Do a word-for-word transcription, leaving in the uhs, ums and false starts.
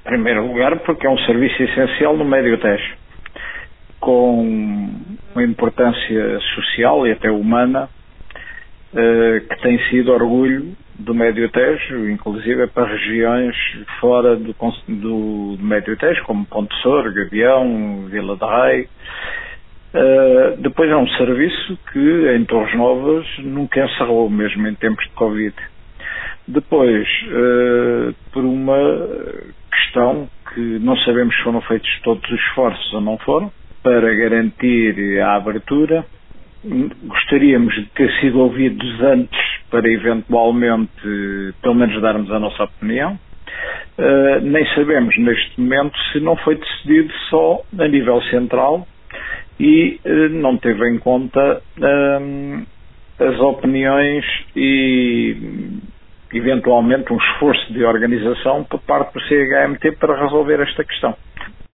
primeiro lugar, porque é um serviço essencial no Médio Tejo, com uma importância social e até humana, eh, que tem sido orgulho do Médio Tejo, inclusive para regiões fora do, do, do Médio Tejo, como Ponte Sor, Gavião, Vila de Rei. Uh, depois é um serviço que em Torres Novas nunca encerrou, mesmo em tempos de Covid. Depois, uh, por uma questão que não sabemos se foram feitos todos os esforços ou não foram, para garantir a abertura, gostaríamos de ter sido ouvidos antes para eventualmente, pelo menos, darmos a nossa opinião. Uh, nem sabemos neste momento se não foi decidido só a nível central e uh, não teve em conta uh, as opiniões e eventualmente um esforço de organização por parte do C H M T para resolver esta questão.